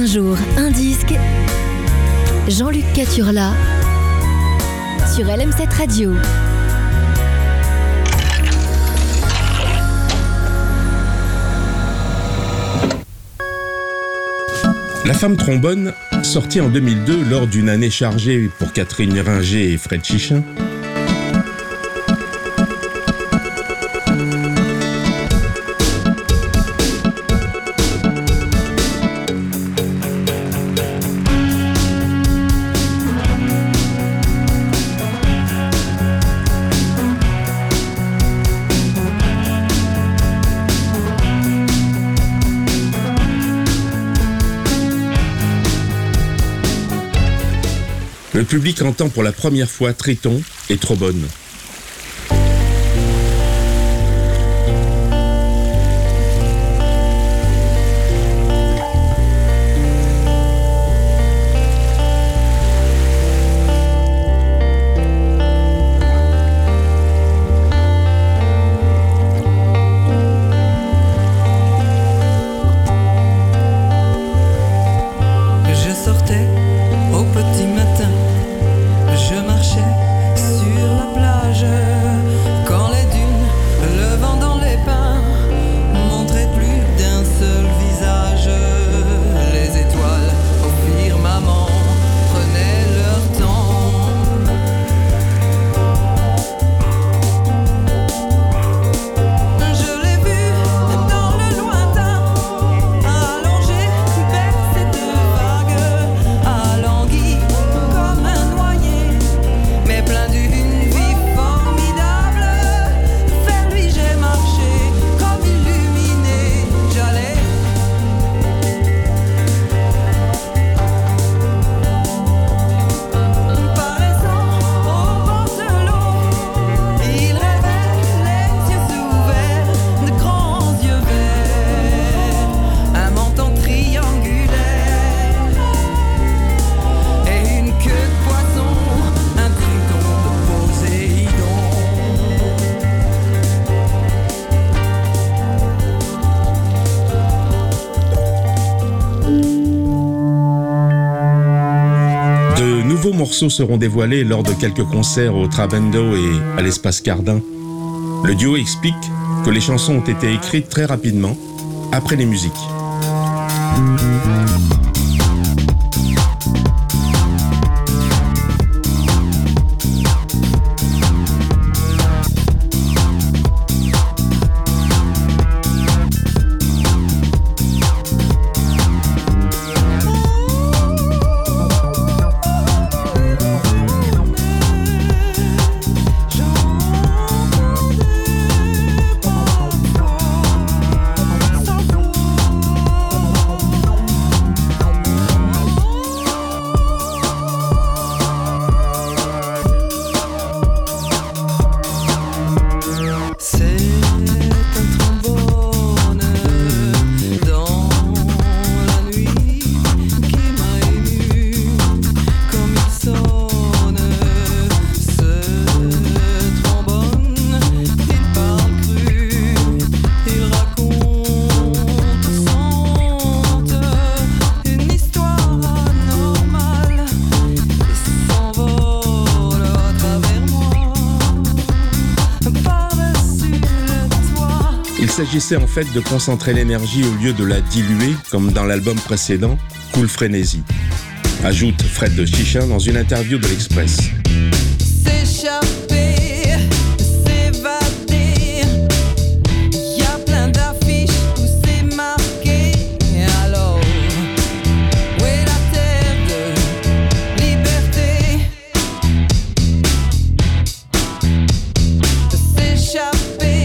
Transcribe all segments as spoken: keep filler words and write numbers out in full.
jour, un disque. Jean-Luc Caturla sur L M sept Radio. La femme trombone, sortie en deux mille deux lors d'une année chargée pour Catherine Ringer et Fred Chichin, le public entend pour la première fois Triton et Trombone. Morceaux seront dévoilés lors de quelques concerts au Trabendo et à l'Espace Cardin. Le duo explique que les chansons ont été écrites très rapidement, après les musiques. Il s'agissait en fait de concentrer l'énergie au lieu de la diluer, comme dans l'album précédent, Cool Frénésie, ajoute Fred de Chichin dans une interview de l'Express. S'échapper, s'évader, y a plein d'affiches où c'est marqué. Alors, où est la terre de liberté? S'échapper.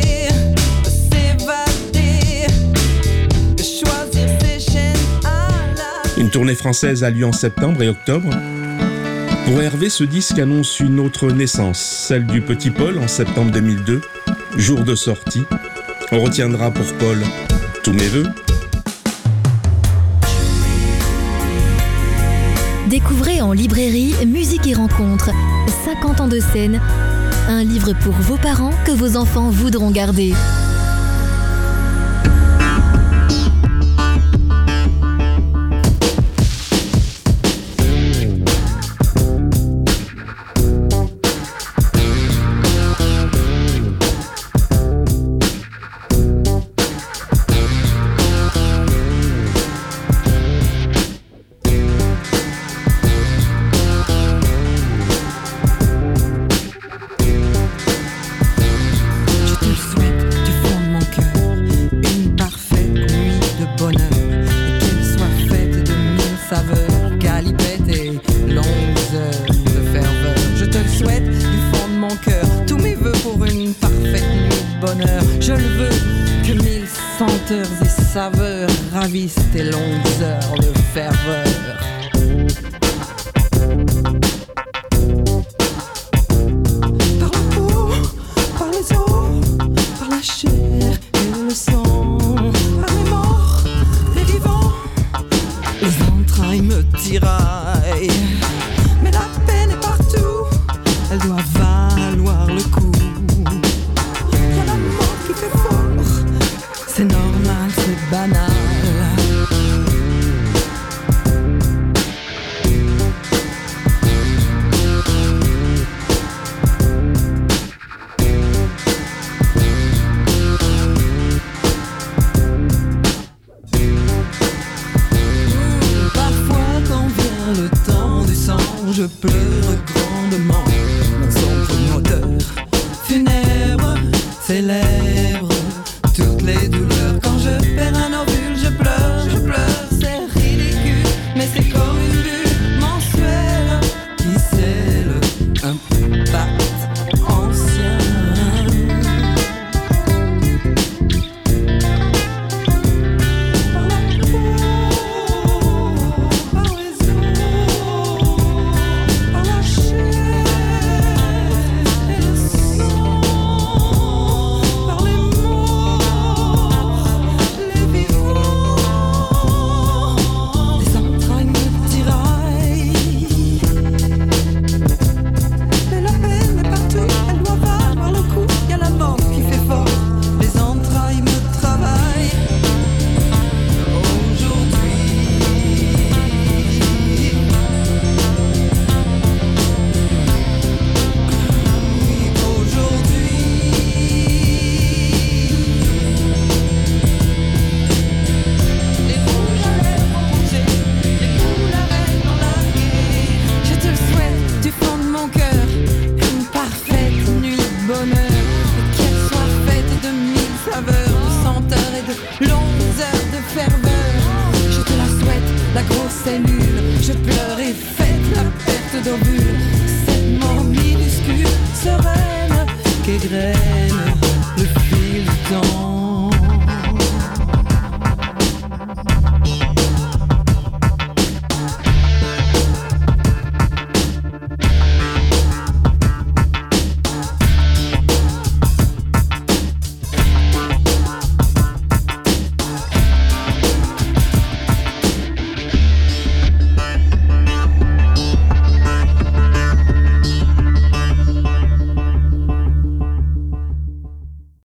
Une tournée française a lieu en septembre et octobre. Pour Hervé, ce disque annonce une autre naissance, celle du petit Paul en septembre deux mille deux, jour de sortie. On retiendra pour Paul tous mes vœux. Découvrez en librairie Musique et Rencontres, cinquante ans de scène, un livre pour vos parents que vos enfants voudront garder. bonheur et qu'elle soit faite de mille saveurs, galipettes et longues heures de ferveur. Je te le souhaite du fond de mon cœur, tous mes vœux pour une parfaite nuit de bonheur. Je le veux que mille senteurs et saveurs ravissent tes longues heures de ferveur. Par la peau, par les os, par la chair et le sang, par les morts, les vivants, les entrailles me tiraillent. Mais la peine est partout, elle doit valoir le coup. Y'a la mort qui fait fort, c'est normal, c'est banal. Je pleure grandement, mon sombre moteur funèbre célèbre toutes les douleurs. Quand je perds un ovule, je pleure, je pleure, c'est ridicule, mais c'est comme une bulle mensuelle qui scelle un pacte ancien. Par la peau, par les os, par la chair et le sang, par les morts, les vivants, les entrailles me tiraillent. Mais la peine est partout, elle doit valoir le coup. Y'a la mort qui fait fort, les entrailles me travaillent. Aujourd'hui, oui, aujourd'hui, les rouges à lèvres rongés, les poules à rêves dans la guerre. Je te le souhaite du fond de mon cœur, une parfaite nuit de bonheur, et qu'elle soit faite de mille saveurs, de senteurs et de longues heures de ferveur. Je te la souhaite, la grosse cellule, je pleure et fête la perte d'ovule, cette mort minuscule, sereine, qu'égrène